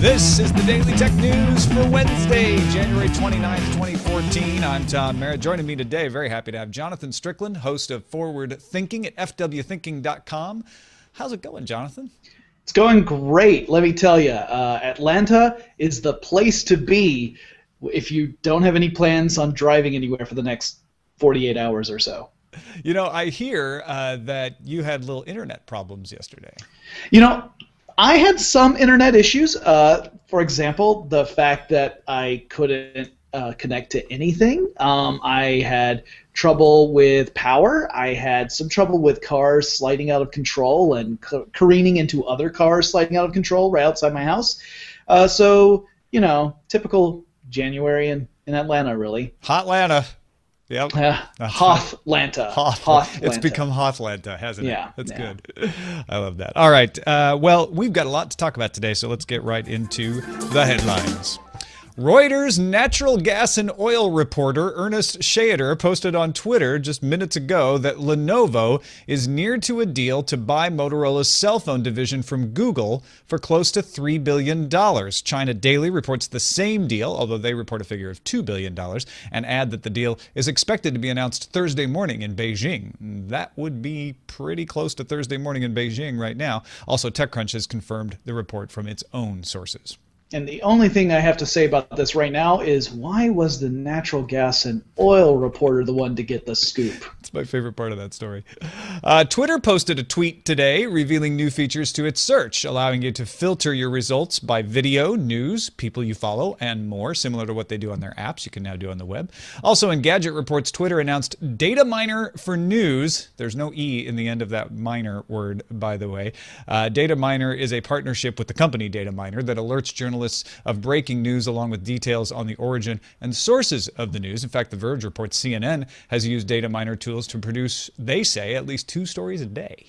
This is the Daily Tech News for Wednesday, January 29th, 2014. I'm Tom Merritt. Joining me today, very happy to have Jonathan Strickland, host of Forward Thinking at fwthinking.com. How's it going, Jonathan? It's going great, let me tell you. Atlanta is the place to be if you don't have any plans on driving anywhere for the next 48 hours or so. You know, I hear that you had little internet problems yesterday. You know, I had some internet issues. For example, the fact that I couldn't connect to anything. I had trouble with power. I had some trouble with cars sliding out of control and careening into other cars sliding out of control right outside my house. So, you know, typical January in Atlanta, really. Hotlanta. Yep. Hotlanta. Hotlanta. It's become Hotlanta, hasn't it? Yeah. That's good. I love that. All right. Well, we've got a lot to talk about today, so let's get right into the headlines. Reuters natural gas and oil reporter Ernest Schaeder posted on Twitter just minutes ago that Lenovo is near to a deal to buy Motorola's cell phone division from Google for close to $3 billion. China Daily reports the same deal, although they report a figure of $2 billion, and add that the deal is expected to be announced Thursday morning in Beijing. That would be pretty close to Thursday morning in Beijing right now. Also, TechCrunch has confirmed the report from its own sources. And the only thing I have to say about this right now is, why was the natural gas and oil reporter the one to get the scoop? It's my favorite part of that story. Twitter posted a tweet today revealing new features to its search, allowing you to filter your results by video, news, people you follow, and more, similar to what they do on their apps. You can now do on the web. Also, in Gadget Reports, Twitter announced Data Miner for News. There's no E in the end of that miner word, by the way. Data Miner is a partnership with the company Data Miner that alerts journalists of breaking news along with details on the origin and sources of the news. In fact, The Verge reports CNN has used Data Miner tools to produce, they say, at least 2 stories a day.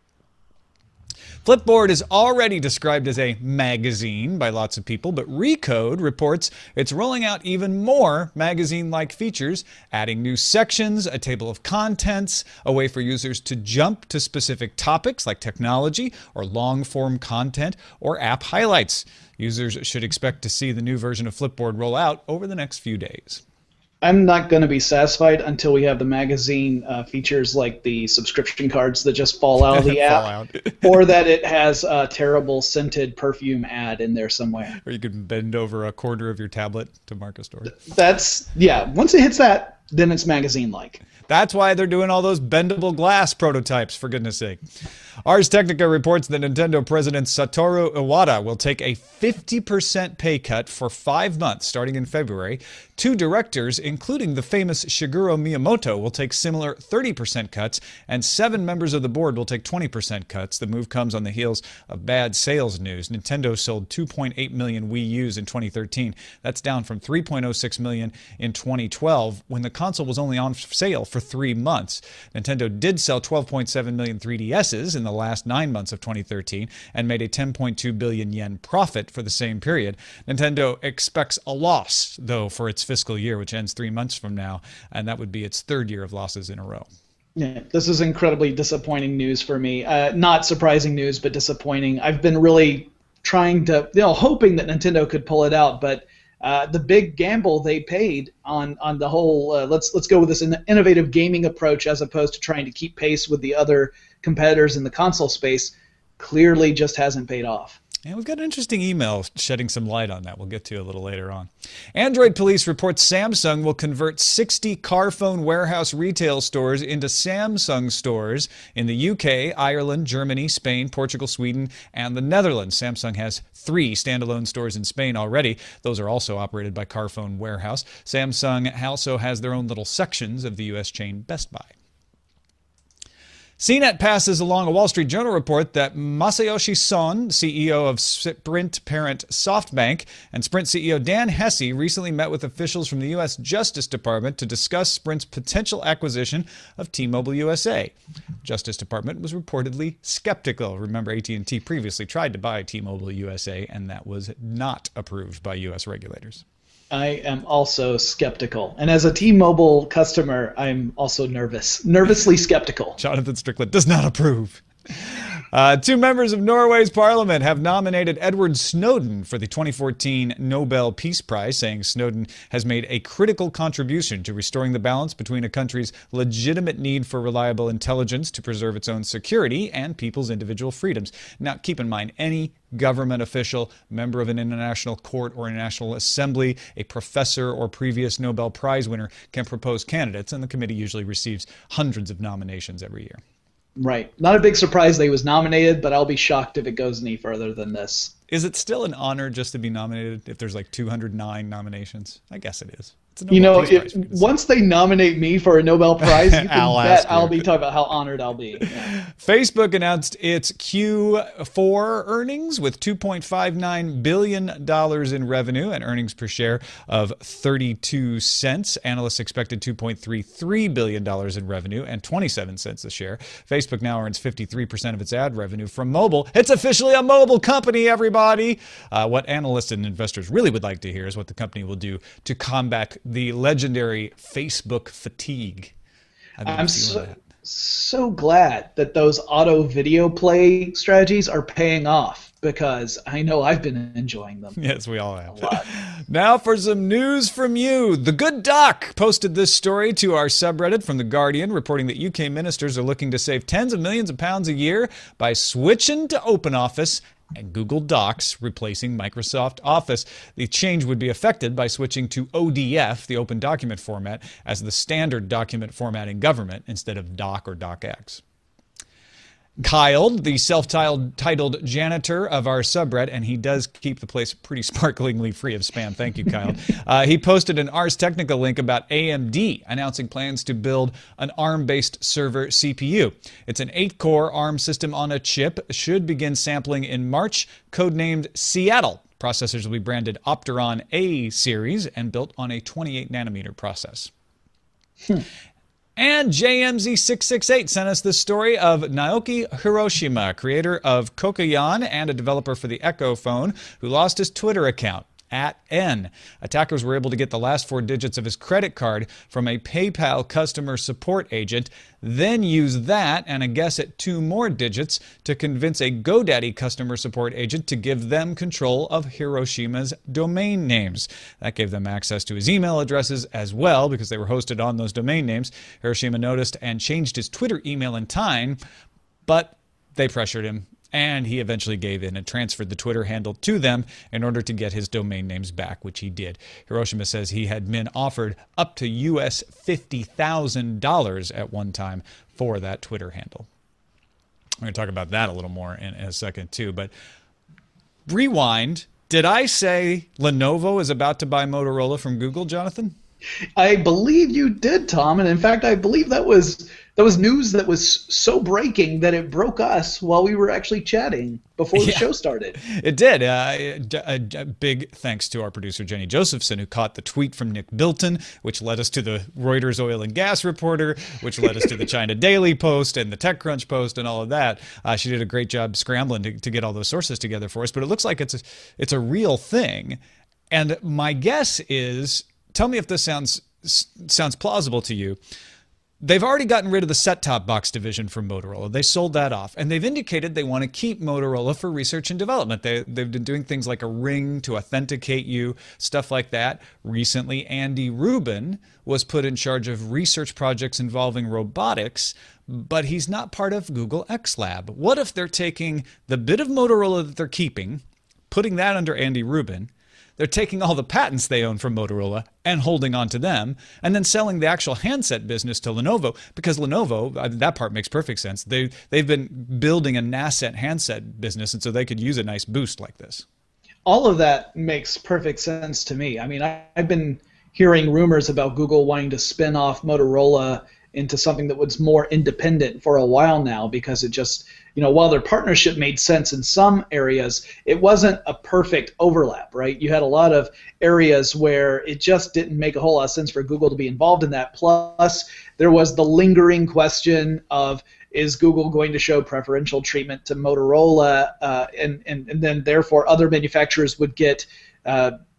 Flipboard is already described as a magazine by lots of people, but Recode reports it's rolling out even more magazine-like features, adding new sections, a table of contents, a way for users to jump to specific topics like technology or long-form content or app highlights. Users should expect to see the new version of Flipboard roll out over the next few days. I'm not going to be satisfied until we have the magazine features like the subscription cards that just fall out of the app, or that it has a terrible scented perfume ad in there somewhere. Or you can bend over a corner of your tablet to mark a story. Yeah, once it hits that, then it's magazine-like. That's why they're doing all those bendable glass prototypes, for goodness sake. Ars Technica reports that Nintendo President Satoru Iwata will take a 50% pay cut for 5 months starting in February. 2 directors, including the famous Shigeru Miyamoto, will take similar 30% cuts, and 7 members of the board will take 20% cuts. The move comes on the heels of bad sales news. Nintendo sold 2.8 million Wii U's in 2013. That's down from 3.06 million in 2012, when the console was only on sale for 3 months. Nintendo did sell 12.7 million 3DS's in the last 9 months of 2013 and made a 10.2 billion yen profit for the same period. Nintendo expects a loss, though, for its fiscal year, which ends 3 months from now, and that would be its 3rd year of losses in a row. Yeah, this is incredibly disappointing news for me. Not surprising news, but disappointing. I've been really trying to, hoping that Nintendo could pull it out, but the big gamble they paid on the whole let's go with this innovative gaming approach as opposed to trying to keep pace with the other competitors in the console space clearly just hasn't paid off. And we've got an interesting email shedding some light on that we'll get to a little later on. Android Police reports Samsung will convert 60 Carphone warehouse retail stores into Samsung stores in the UK, Ireland, Germany, Spain, Portugal, Sweden, and the Netherlands. Samsung has 3 standalone stores in Spain already. Those are also operated by Carphone Warehouse. Samsung also has their own little sections of the US chain Best Buy. CNET passes along a Wall Street Journal report that Masayoshi Son, CEO of Sprint parent SoftBank, and Sprint CEO Dan Hesse recently met with officials from the U.S. Justice Department to discuss Sprint's potential acquisition of T-Mobile USA. Justice Department was reportedly skeptical. Remember, AT&T previously tried to buy T-Mobile USA, and that was not approved by U.S. regulators. I am also skeptical. And as a T-Mobile customer, I'm also nervously skeptical. Jonathan Strickland does not approve. Two members of Norway's parliament have nominated Edward Snowden for the 2014 Nobel Peace Prize, saying Snowden has made a critical contribution to restoring the balance between a country's legitimate need for reliable intelligence to preserve its own security and people's individual freedoms. Now, keep in mind, any government official, member of an international court or international assembly, a professor or previous Nobel Prize winner can propose candidates, and the committee usually receives hundreds of nominations every year. Right. Not a big surprise that he was nominated, but I'll be shocked if it goes any further than this. Is it still an honor just to be nominated if there's like 209 nominations? I guess it is. Once they nominate me for a Nobel Prize, you can bet I'll be talking about how honored I'll be. Yeah. Facebook announced its Q4 earnings with $2.59 billion in revenue and earnings per share of 32 cents. Analysts expected $2.33 billion in revenue and 27 cents a share. Facebook now earns 53% of its ad revenue from mobile. It's officially a mobile company, everybody. What analysts and investors really would like to hear is what the company will do to combat the legendary Facebook fatigue. I'm so glad that those auto video play strategies are paying off, because I know I've been enjoying them. Yes, we all have. Now for some news from you. The Good Doc posted this story to our subreddit from The Guardian, reporting that UK ministers are looking to save tens of millions of pounds a year by switching to OpenOffice and Google Docs, replacing Microsoft Office. The change would be affected by switching to ODF, the Open Document Format, as the standard document format in government instead of Doc or DocX. Kyle, the self-titled janitor of our subreddit, and he does keep the place pretty sparklingly free of spam. Thank you, Kyle. He posted an Ars Technica link about AMD announcing plans to build an ARM-based server CPU. It's an 8-core ARM system on a chip, should begin sampling in March, codenamed Seattle. Processors will be branded Opteron A series and built on a 28-nanometer process. And JMZ668 sent us this story of Naoki Hiroshima, creator of Kokoyan and a developer for the Echo phone, who lost his Twitter account. @N. Attackers were able to get the last 4 digits of his credit card from a PayPal customer support agent, then use that and a guess at 2 more digits to convince a GoDaddy customer support agent to give them control of Hiroshima's domain names. That gave them access to his email addresses as well, because they were hosted on those domain names. Hiroshima noticed and changed his Twitter email in time, but they pressured him, and he eventually gave in and transferred the Twitter handle to them in order to get his domain names back, which he did. Hiroshima says he had been offered up to US $50,000 at one time for that Twitter handle. I'm going to talk about that a little more in a second too, but rewind. Did I say Lenovo is about to buy Motorola from Google, Jonathan? I believe you did, Tom, and in fact, I believe that was news that was so breaking that it broke us while we were actually chatting before the show started. It did. A big thanks to our producer, Jenny Josephson, who caught the tweet from Nick Bilton, which led us to the Reuters oil and gas reporter, which led us to the China Daily Post and the TechCrunch Post and all of that. She did a great job scrambling to get all those sources together for us, but it looks like it's a real thing. And my guess is, tell me if this sounds plausible to you. They've already gotten rid of the set-top box division from Motorola. They sold that off. And they've indicated they want to keep Motorola for research and development. They've been doing things like a ring to authenticate you, stuff like that. Recently, Andy Rubin was put in charge of research projects involving robotics, but he's not part of Google X Lab. What if they're taking the bit of Motorola that they're keeping, putting that under Andy Rubin, they're taking all the patents they own from Motorola and holding on to them, and then selling the actual handset business to Lenovo, because Lenovo, that part makes perfect sense. They've been building a nascent handset business, and so they could use a nice boost like this. All of that makes perfect sense to me. I mean, I've been hearing rumors about Google wanting to spin off Motorola into something that was more independent for a while now, because it just, while their partnership made sense in some areas, it wasn't a perfect overlap, right? You had a lot of areas where it just didn't make a whole lot of sense for Google to be involved in that. Plus, there was the lingering question of, is Google going to show preferential treatment to Motorola, and then therefore other manufacturers would get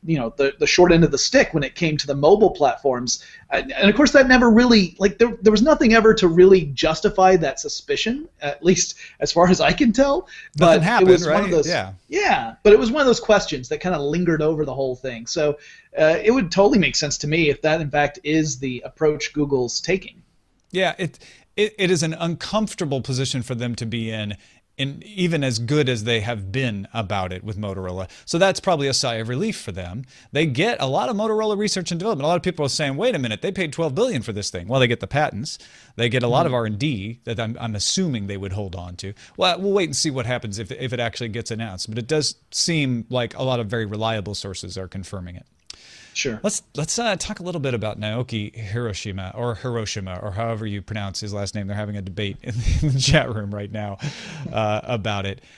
the short end of the stick when it came to the mobile platforms. And of course, that never really, like, there was nothing ever to really justify that suspicion, at least as far as I can tell. Nothing happened, it was right? One of those, yeah, but it was one of those questions that kind of lingered over the whole thing. So it would totally make sense to me if that, in fact, is the approach Google's taking. Yeah, it is an uncomfortable position for them to be in even as good as they have been about it with Motorola. So that's probably a sigh of relief for them. They get a lot of Motorola research and development. A lot of people are saying, wait a minute, they paid $12 billion for this thing. Well, they get the patents. They get a lot of R&D that I'm assuming they would hold on to. Well, we'll wait and see what happens if it actually gets announced. But it does seem like a lot of very reliable sources are confirming it. Sure. Let's talk a little bit about Naoki Hiroshima, or however you pronounce his last name. They're having a debate in the chat room right now about it.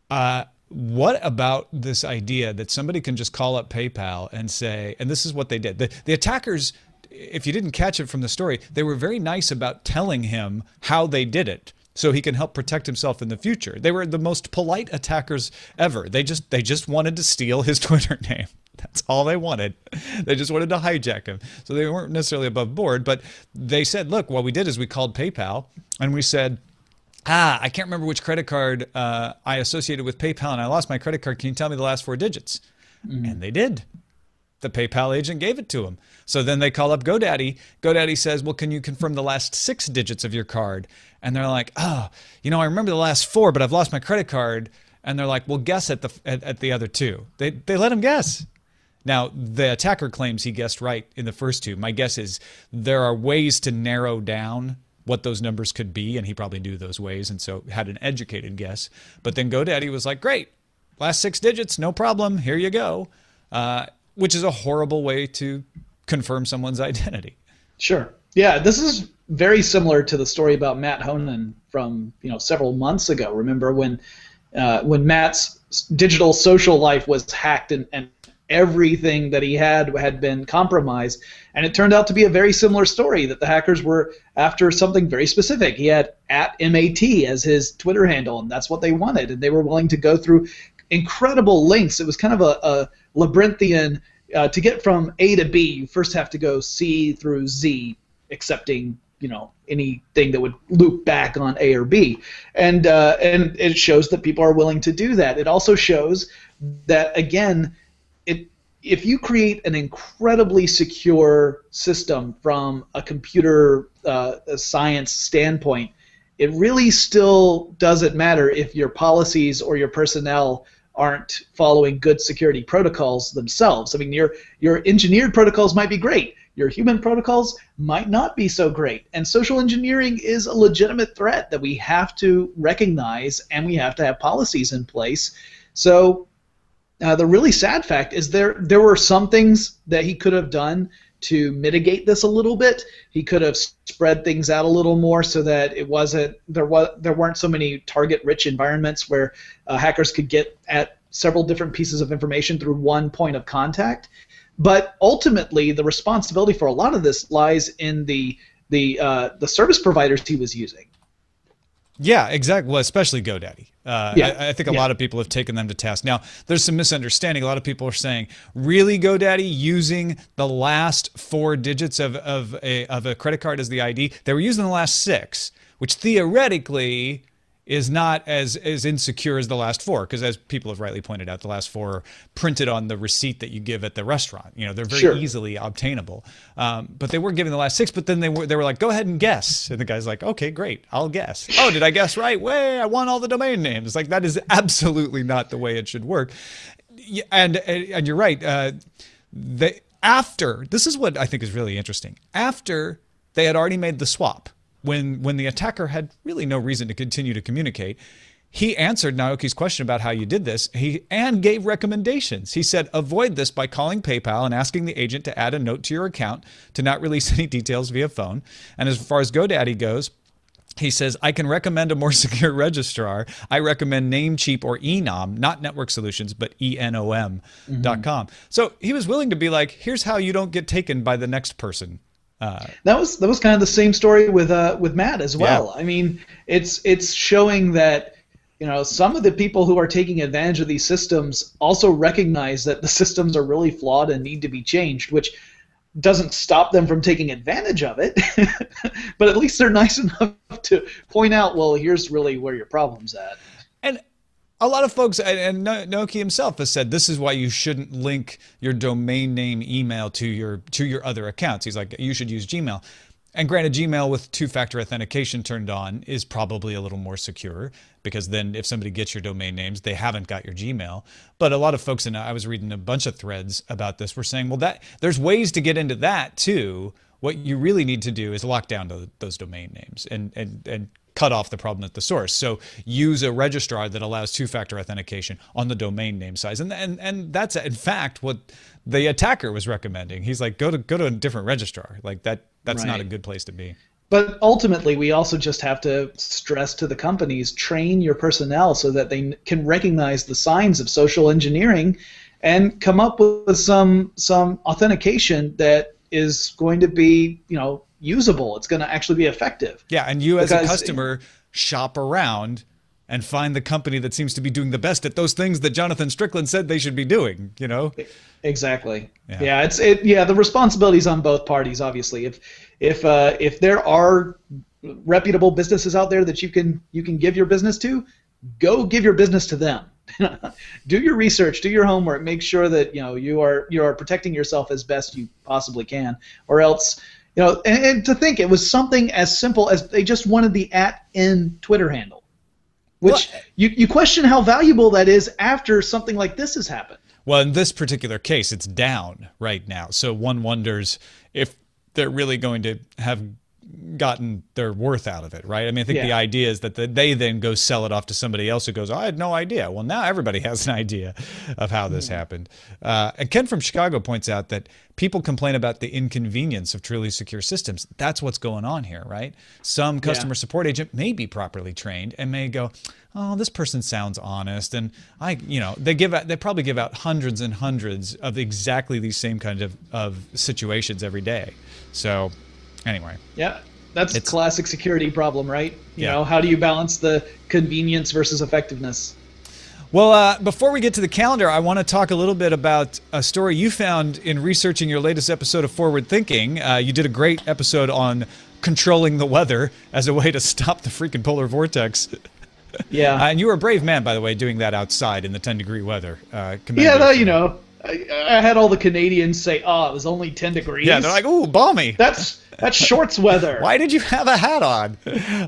What about this idea that somebody can just call up PayPal and say, and this is what they did. The attackers, if you didn't catch it from the story, they were very nice about telling him how they did it, so he can help protect himself in the future. They were the most polite attackers ever. They just wanted to steal his Twitter name. That's all they wanted. They just wanted to hijack him. So they weren't necessarily above board, but they said, look, what we did is we called PayPal and we said, I can't remember which credit card I associated with PayPal and I lost my credit card. Can you tell me the last 4 digits? And they did. The PayPal agent gave it to them. So then they call up GoDaddy. GoDaddy says, well, can you confirm the last 6 digits of your card? And they're like, I remember the last 4, but I've lost my credit card. And they're like, well, guess at the other 2. They let him guess. Now, the attacker claims he guessed right in the first 2. My guess is there are ways to narrow down what those numbers could be, and he probably knew those ways and so had an educated guess. But then GoDaddy was like, great, last 6 digits, no problem, here you go, which is a horrible way to confirm someone's identity. Sure. Yeah, this is very similar to the story about Matt Honan from several months ago. Remember when Matt's digital social life was hacked and everything that he had been compromised, and it turned out to be a very similar story, that the hackers were after something very specific. He had @MAT as his Twitter handle, and that's what they wanted, and they were willing to go through incredible lengths. It was kind of a labyrinthian, to get from A to B, you first have to go C through Z, accepting anything that would loop back on A or B, and it shows that people are willing to do that. It also shows that, again, if you create an incredibly secure system from a computer science standpoint, it really still doesn't matter if your policies or your personnel aren't following good security protocols themselves. I mean, your engineered protocols might be great. Your human protocols might not be so great. And social engineering is a legitimate threat that we have to recognize, and we have to have policies in place. So the really sad fact is there were some things that he could have done to mitigate this a little bit. He could have spread things out a little more so that there weren't so many target-rich environments where hackers could get at several different pieces of information through one point of contact. But ultimately, the responsibility for a lot of this lies in the service providers he was using. Yeah, exactly. Well, especially GoDaddy. I think a lot of people have taken them to task. Now, there's some misunderstanding. A lot of people are saying, really, GoDaddy, using the last 4 digits of a credit card as the ID? They were using the last 6, which theoretically is not as insecure as the last 4, because as people have rightly pointed out, the last 4 are printed on the receipt that you give at the restaurant. They're very easily obtainable. But they were giving the last 6, but then they were like, go ahead and guess. And the guy's like, okay, great, I'll guess. Oh, did I guess right? Way, I won all the domain names. Like, that is absolutely not the way it should work. And you're right. This is what I think is really interesting. After they had already made the swap, when the attacker had really no reason to continue to communicate, he answered Naoki's question about how you did this and gave recommendations. He said, avoid this by calling PayPal and asking the agent to add a note to your account to not release any details via phone. And as far as GoDaddy goes, he says, I can recommend a more secure registrar. I recommend Namecheap or Enom, not Network Solutions, but enom.com. So he was willing to be like, here's how you don't get taken by the next person. That was kind of the same story with Matt as well. Yeah. I mean, it's showing that some of the people who are taking advantage of these systems also recognize that the systems are really flawed and need to be changed, which doesn't stop them from taking advantage of it, but at least they're nice enough to point out, well, here's really where your problem's at. And a lot of folks, and Nokia himself has said, this is why you shouldn't link your domain name email to your other accounts. He's like, you should use Gmail. And granted, Gmail with two-factor authentication turned on is probably a little more secure, because then if somebody gets your domain names, they haven't got your Gmail. But a lot of folks, and I was reading a bunch of threads about this, were saying, well, there's ways to get into that too. What you really need to do is lock down those domain names and cut off the problem at the source. So use a registrar that allows two-factor authentication on the domain name size. And that's in fact what the attacker was recommending. He's like, go to a different registrar. Like that's right. Not a good place to be. But ultimately, we also just have to stress to the companies, train your personnel so that they can recognize the signs of social engineering and come up with some authentication that is going to be, usable. It's going to actually be effective. Yeah, and you as a customer shop around and find the company that seems to be doing the best at those things that Jonathan Strickland said they should be doing, Exactly. Yeah, the responsibility's on both parties, obviously. If there are reputable businesses out there that you can give your business to, go give your business to them. Do your research, do your homework, make sure that you are protecting yourself as best you possibly can, or else and to think it was something as simple as they just wanted the @n Twitter handle, which you question how valuable that is after something like this has happened. Well, in this particular case, it's down right now, so one wonders if they're really going to have gotten their worth out of it, right? I mean, I think the idea is that they then go sell it off to somebody else who goes, I had no idea. Well, now everybody has an idea of how this happened. And Ken from Chicago points out that people complain about the inconvenience of truly secure systems. That's what's going on here, right? Some customer support agent may be properly trained and may go, oh, this person sounds honest, and they probably give out hundreds and hundreds of exactly these same kind of situations every day. So anyway. Yeah, that's a classic security problem, right? You know, how do you balance the convenience versus effectiveness? Well, before we get to the calendar, I want to talk a little bit about a story you found in researching your latest episode of Forward Thinking. You did a great episode on controlling the weather as a way to stop the freaking polar vortex. Yeah. And you were a brave man, by the way, doing that outside in the 10-degree weather. I had all the Canadians say, it was only 10 degrees. Yeah, they're like, ooh, balmy. That's shorts weather. Why did you have a hat on?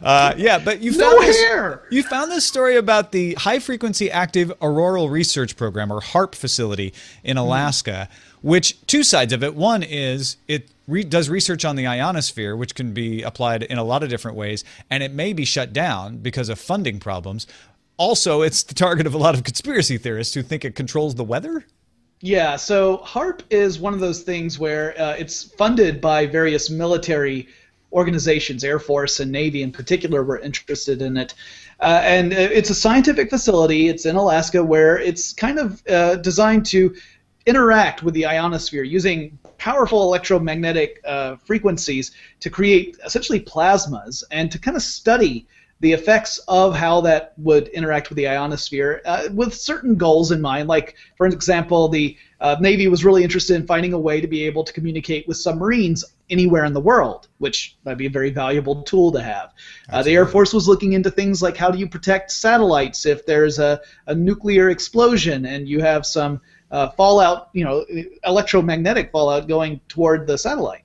But you found hair. You found this story about the High Frequency Active Auroral Research Program, or HARP facility in Alaska, which two sides of it. One is it does research on the ionosphere, which can be applied in a lot of different ways, and it may be shut down because of funding problems. Also, it's the target of a lot of conspiracy theorists who think it controls the weather. Yeah, so HARP is one of those things where it's funded by various military organizations. Air Force and Navy in particular were interested in it. And it's a scientific facility. It's in Alaska, where it's kind of designed to interact with the ionosphere using powerful electromagnetic frequencies to create essentially plasmas and to kind of study the effects of how that would interact with the ionosphere with certain goals in mind. Like, for example, the Navy was really interested in finding a way to be able to communicate with submarines anywhere in the world, which might be a very valuable tool to have. The Air Force was looking into things like how do you protect satellites if there's a nuclear explosion and you have some fallout, electromagnetic fallout going toward the satellite.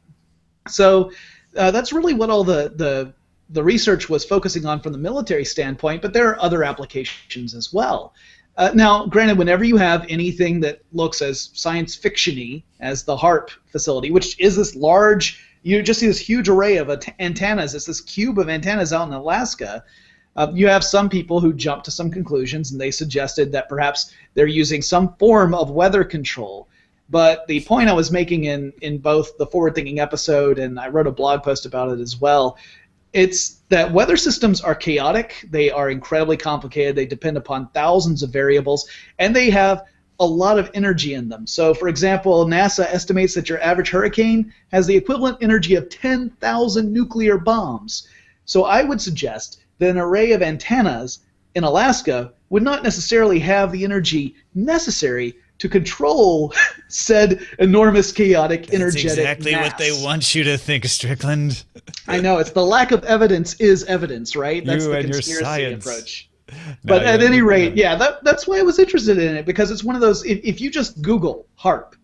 So that's really what all the research was focusing on from the military standpoint, but there are other applications as well. Now, granted, whenever you have anything that looks as science fiction-y as the HARP facility, which is this large, you just see this huge array of antennas, it's this cube of antennas out in Alaska, you have some people who jump to some conclusions, and they suggested that perhaps they're using some form of weather control. But the point I was making in both the Forward Thinking episode, and I wrote a blog post about it as well, it's that weather systems are chaotic, they are incredibly complicated, they depend upon thousands of variables, and they have a lot of energy in them. So, for example, NASA estimates that your average hurricane has the equivalent energy of 10,000 nuclear bombs. So I would suggest that an array of antennas in Alaska would not necessarily have the energy necessary to control said enormous, chaotic, energetic That's exactly mass. what they want you to think, Strickland. I know, it's the lack of evidence is evidence, right? That's You the and your conspiracy science. approach. No, But at yeah, any yeah. rate, yeah, that's why I was interested in it, because it's one of those, if you just Google HAARP,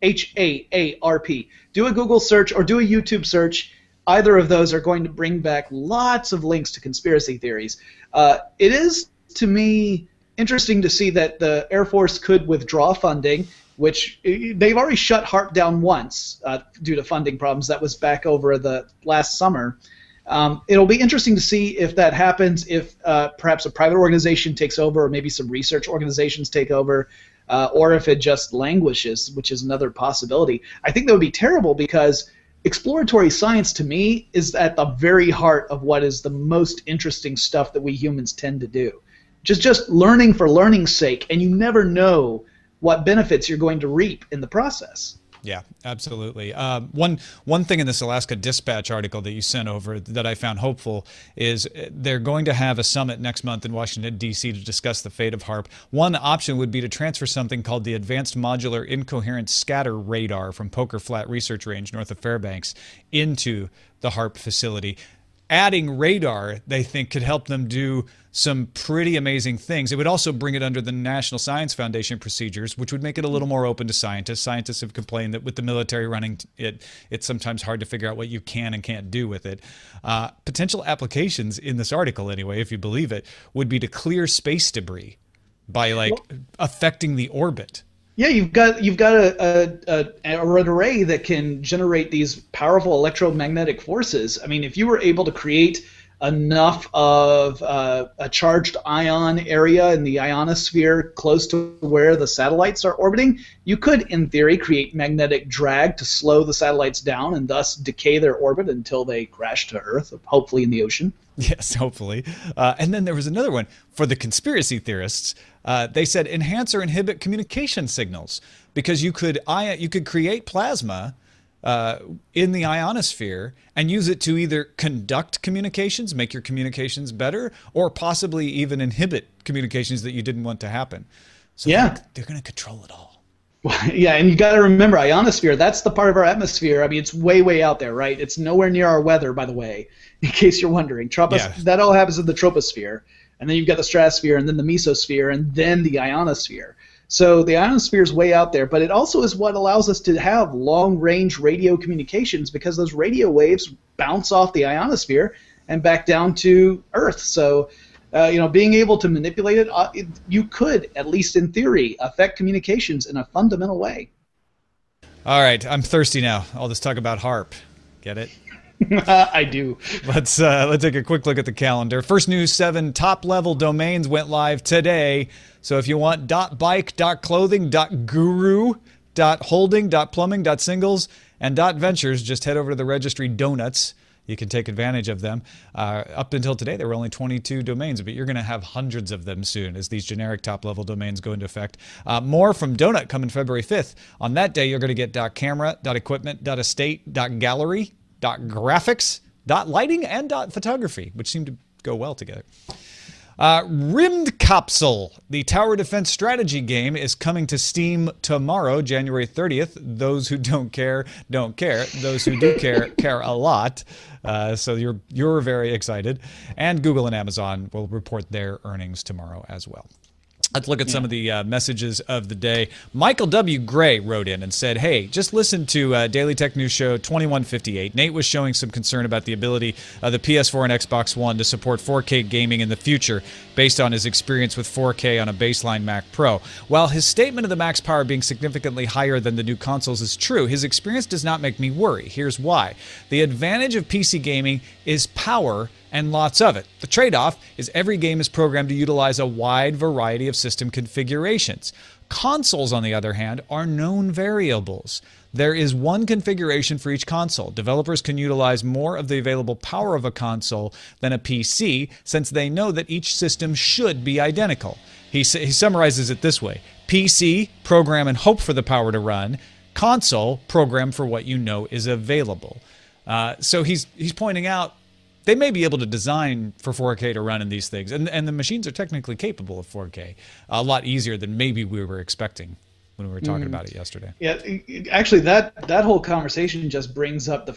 HAARP, do a Google search or do a YouTube search, either of those are going to bring back lots of links to conspiracy theories. It is, to me, interesting to see that the Air Force could withdraw funding, which they've already shut HAARP down once due to funding problems. That was back over the last summer. It'll be interesting to see if that happens, if perhaps a private organization takes over, or maybe some research organizations take over, or if it just languishes, which is another possibility. I think that would be terrible, because exploratory science, to me, is at the very heart of what is the most interesting stuff that we humans tend to do. Just learning for learning's sake, and you never know what benefits you're going to reap in the process. Yeah, absolutely. One thing in this Alaska Dispatch article that you sent over that I found hopeful is they're going to have a summit next month in Washington, D.C. to discuss the fate of HAARP. One option would be to transfer something called the Advanced Modular Incoherent Scatter Radar from Poker Flat Research Range north of Fairbanks into the HAARP facility. Adding radar, they think, could help them do some pretty amazing things. It would also bring it under the National Science Foundation procedures, which would make it a little more open to scientists. Scientists have complained that with the military running it, it's sometimes hard to figure out what you can and can't do with it. Potential applications in this article, anyway, if you believe it, would be to clear space debris by affecting the orbit. Yeah, you've got an array that can generate these powerful electromagnetic forces. I mean, if you were able to create enough of a charged ion area in the ionosphere close to where the satellites are orbiting, you could, in theory, create magnetic drag to slow the satellites down and thus decay their orbit until they crash to Earth, hopefully in the ocean. Yes, hopefully. And then there was another one for the conspiracy theorists. They said enhance or inhibit communication signals, because you could create plasma in the ionosphere and use it to either conduct communications, make your communications better, or possibly even inhibit communications that you didn't want to happen. So yeah, they're going to control it all. Yeah, and you got to remember, ionosphere, that's the part of our atmosphere. I mean, it's way, way out there, right? It's nowhere near our weather, by the way, in case you're wondering. That all happens in the troposphere. And then you've got the stratosphere, and then the mesosphere, and then the ionosphere. So the ionosphere is way out there, but it also is what allows us to have long-range radio communications, because those radio waves bounce off the ionosphere and back down to Earth. So, being able to manipulate it, you could, at least in theory, affect communications in a fundamental way. All right, I'm thirsty now. All this talk about HAARP. Get it? I do. Let's take a quick look at the calendar. First News 7 top-level domains went live today. So if you want .bike, .clothing, .guru, .holding, .plumbing, .singles, and .ventures, just head over to the registry Donuts. You can take advantage of them. Up until today, there were only 22 domains, but you're going to have hundreds of them soon as these generic top-level domains go into effect. More from Donut coming February 5th. On that day, you're going to get .camera, .equipment, .estate, .gallery, .graphics, .lighting, and .photography, which seem to go well together. Rymdkapsel, the tower defense strategy game, is coming to Steam tomorrow, January 30th. Those who don't care, don't care. Those who do care, care a lot. So you're very excited. And Google and Amazon will report their earnings tomorrow as well. Let's look at some of the messages of the day. Michael W. Gray wrote in and said, hey, just listen to Daily Tech News Show 2158. Nate was showing some concern about the ability of the PS4 and Xbox One to support 4K gaming in the future based on his experience with 4K on a baseline Mac Pro. While his statement of the Mac's power being significantly higher than the new consoles is true, his experience does not make me worry. Here's why. The advantage of PC gaming is power and lots of it. The trade-off is every game is programmed to utilize a wide variety of system configurations. Consoles, on the other hand, are known variables. There is one configuration for each console. Developers can utilize more of the available power of a console than a PC, since they know that each system should be identical. He summarizes it this way. PC, program and hope for the power to run. Console, program for what you know is available. So he's pointing out they may be able to design for 4K to run in these things, and the machines are technically capable of 4K a lot easier than maybe we were expecting when we were talking about it yesterday. Yeah, actually, that whole conversation just brings up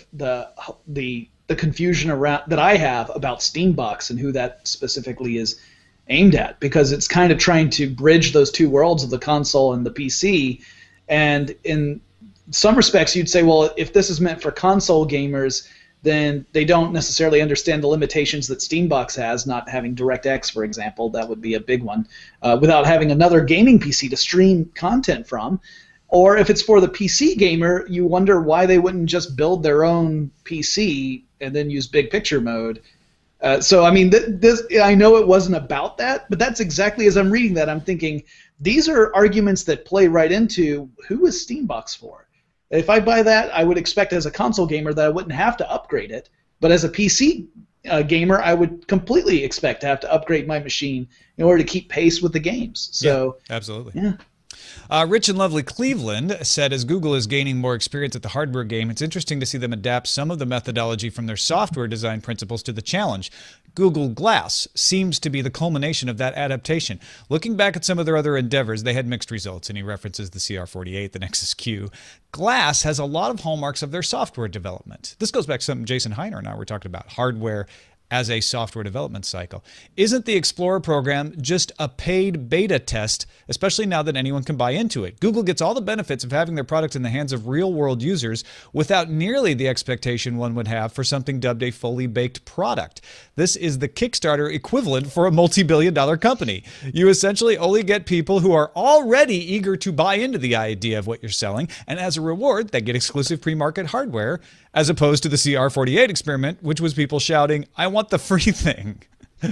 the confusion around that I have about Steambox and who that specifically is aimed at, because it's kind of trying to bridge those two worlds of the console and the PC. And in some respects, you'd say, well, if this is meant for console gamers, then they don't necessarily understand the limitations that Steambox has, not having DirectX, for example. That would be a big one, without having another gaming PC to stream content from. Or if it's for the PC gamer, you wonder why they wouldn't just build their own PC and then use big picture mode. So, I mean, this I know it wasn't about that, but that's exactly as I'm reading that, I'm thinking, these are arguments that play right into who is Steambox for? If I buy that, I would expect as a console gamer that I wouldn't have to upgrade it. But as a PC gamer, I would completely expect to have to upgrade my machine in order to keep pace with the games. So, yeah, absolutely. Yeah. Rich and Lovely Cleveland said, as Google is gaining more experience at the hardware game, it's interesting to see them adapt some of the methodology from their software design principles to the challenge. Google Glass seems to be the culmination of that adaptation. Looking back at some of their other endeavors, they had mixed results, and he references the CR48, the Nexus Q. Glass has a lot of hallmarks of their software development. This goes back to something Jason Heiner and I were talking about, hardware as a software development cycle. Isn't the Explorer program just a paid beta test, especially now that anyone can buy into it? Google gets all the benefits of having their product in the hands of real-world users without nearly the expectation one would have for something dubbed a fully baked product. This is the Kickstarter equivalent for a multi-billion-dollar company. You essentially only get people who are already eager to buy into the idea of what you're selling, and as a reward, they get exclusive pre-market hardware, as opposed to the CR48 experiment, which was people shouting, "I want the free thing."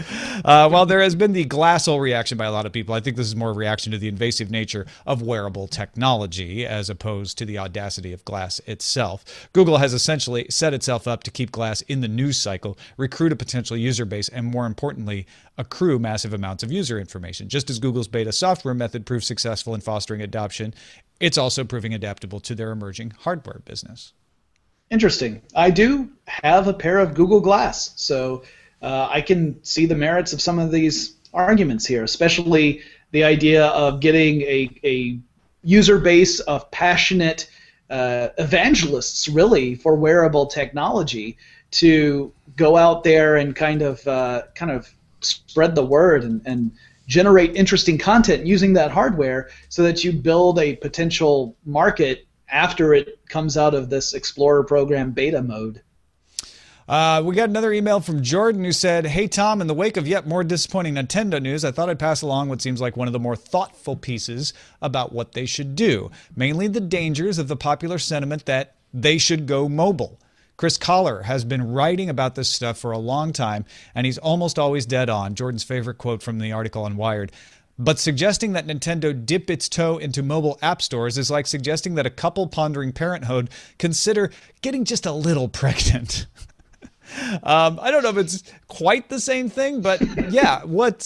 While there has been the glassole reaction by a lot of people, I think this is more a reaction to the invasive nature of wearable technology as opposed to the audacity of glass itself. Google has essentially set itself up to keep glass in the news cycle, recruit a potential user base, and more importantly, accrue massive amounts of user information. Just as Google's beta software method proved successful in fostering adoption, it's also proving adaptable to their emerging hardware business. Interesting. I do have a pair of Google Glass, so I can see the merits of some of these arguments here, especially the idea of getting a user base of passionate evangelists, really, for wearable technology to go out there and kind of spread the word and generate interesting content using that hardware so that you build a potential market after it comes out of this Explorer program beta mode. We got another email from Jordan who said, "Hey Tom, in the wake of yet more disappointing Nintendo news, I thought I'd pass along what seems like one of the more thoughtful pieces about what they should do, mainly the dangers of the popular sentiment that they should go mobile. Chris Collar has been writing about this stuff for a long time, and he's almost always dead on." Jordan's favorite quote from the article on Wired. "But suggesting that Nintendo dip its toe into mobile app stores is like suggesting that a couple pondering parenthood consider getting just a little pregnant." I don't know if it's quite the same thing, but yeah, what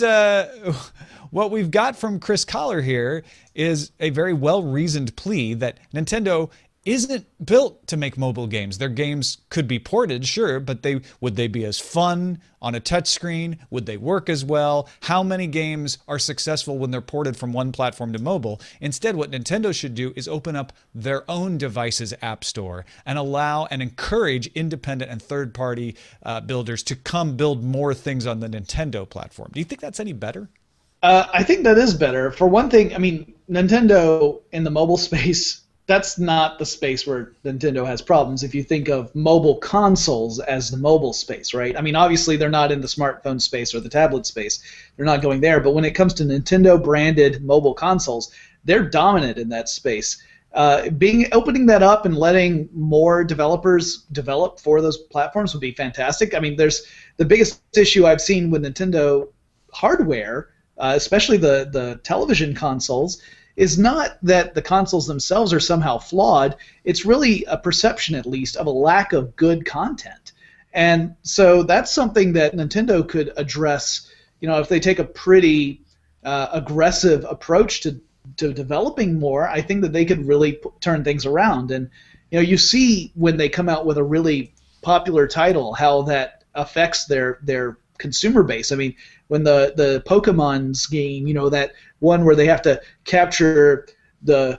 we've got from Chris Collar here is a very well-reasoned plea that Nintendo isn't built to make mobile games. Their games could be ported, sure, but would they be as fun on a touchscreen? Would they work as well? How many games are successful when they're ported from one platform to mobile? Instead, what Nintendo should do is open up their own device's app store and allow and encourage independent and third-party builders to come build more things on the Nintendo platform. Do you think that's any better? I think that is better. For one thing, I mean, Nintendo in the mobile space, that's not the space where Nintendo has problems. If you think of mobile consoles as the mobile space, right? I mean, obviously they're not in the smartphone space or the tablet space. They're not going there. But when it comes to Nintendo-branded mobile consoles, they're dominant in that space. Opening that up and letting more developers develop for those platforms would be fantastic. I mean, there's the biggest issue I've seen with Nintendo hardware, especially the television consoles, is not that the consoles themselves are somehow flawed. It's really a perception, at least, of a lack of good content. And so that's something that Nintendo could address, you know, if they take a pretty aggressive approach to developing more. I think that they could really turn things around. And, you know, you see when they come out with a really popular title how that affects their consumer base. I mean, when the Pokemon's game, that one where they have to capture the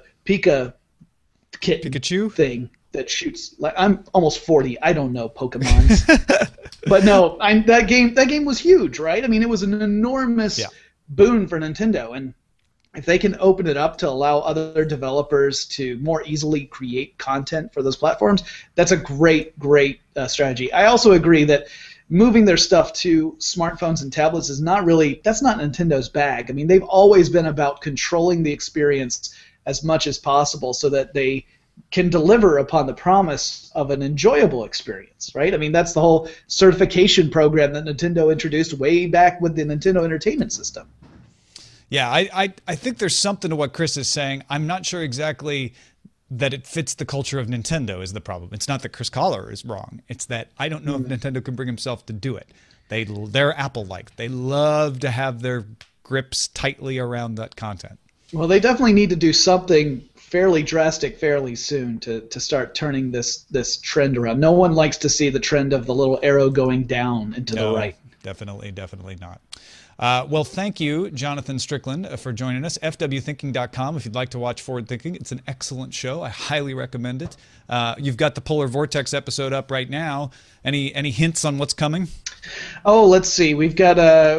Pikachu thing that shoots. Like, I'm almost 40. I don't know Pokemons, but no, that game was huge, right? I mean, it was an enormous boon for Nintendo, and if they can open it up to allow other developers to more easily create content for those platforms, that's a great strategy. I also agree that moving their stuff to smartphones and tablets that's not Nintendo's bag. I mean, they've always been about controlling the experience as much as possible so that they can deliver upon the promise of an enjoyable experience, right? I mean, that's the whole certification program that Nintendo introduced way back with the Nintendo Entertainment System. Yeah, I think there's something to what Chris is saying. I'm not sure exactly that it fits the culture of Nintendo is the problem. It's not that Chris Collar is wrong. It's that I don't know if Nintendo can bring himself to do it. They're Apple-like. They love to have their grips tightly around that content. Well, they definitely need to do something fairly drastic fairly soon to start turning this trend around. No one likes to see the trend of the little arrow going down and to the right. Definitely not. Well, thank you, Jonathan Strickland, for joining us. FWThinking.com if you'd like to watch Forward Thinking. It's an excellent show. I highly recommend it. You've got the Polar Vortex episode up right now. Any hints on what's coming? Oh, let's see. We've got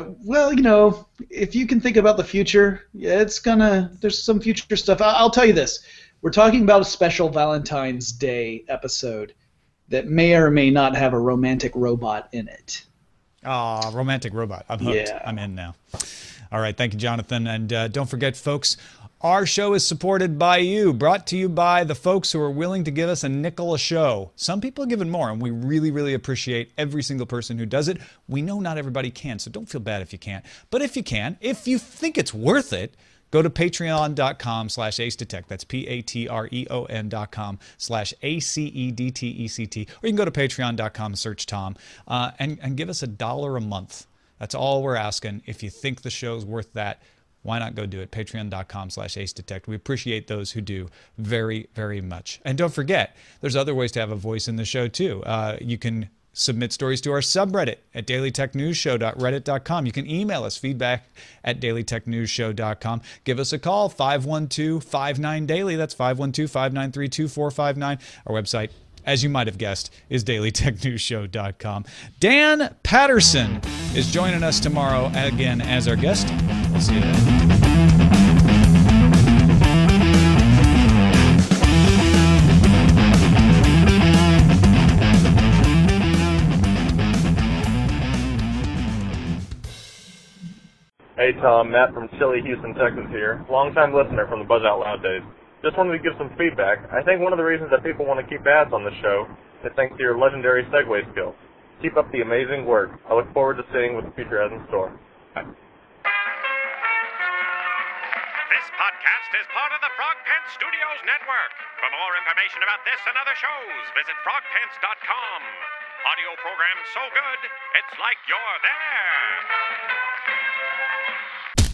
if you can think about the future, there's some future stuff. I'll tell you this. We're talking about a special Valentine's Day episode that may or may not have a romantic robot in it. Romantic robot. I'm hooked. Yeah. I'm in now. All right. Thank you, Jonathan. And don't forget, folks, our show is supported by you, brought to you by the folks who are willing to give us a nickel a show. Some people are giving more, and we really, really appreciate every single person who does it. We know not everybody can, so don't feel bad if you can't. But if you can, if you think it's worth it, go to patreon.com/acedetect. That's patreon.com/ACEDTECT. Or you can go to patreon.com, search Tom, and give us $1 a month. That's all we're asking. If you think the show's worth that, why not go do it? Patreon.com/acedetect. We appreciate those who do very, very much. And don't forget, there's other ways to have a voice in the show, too. You can submit stories to our subreddit at dailytechnewsshow.reddit.com. You can email us feedback@dailytechnewsshow.com. Give us a call, 512-59-DAILY. That's 512-593-2459. Our website, as you might have guessed, is dailytechnewsshow.com. Dan Patterson is joining us tomorrow again as our guest. We'll see you then. Hey Tom, Matt from chilly Houston, Texas here. Longtime listener from the Buzz Out Loud days. Just wanted to give some feedback. I think one of the reasons that people want to keep ads on the show is thanks to your legendary segue skills. Keep up the amazing work. I look forward to seeing what the future has in store. Bye. This podcast is part of the Frog Pants Studios Network. For more information about this and other shows, visit frogpants.com. Audio program so good, it's like you're there.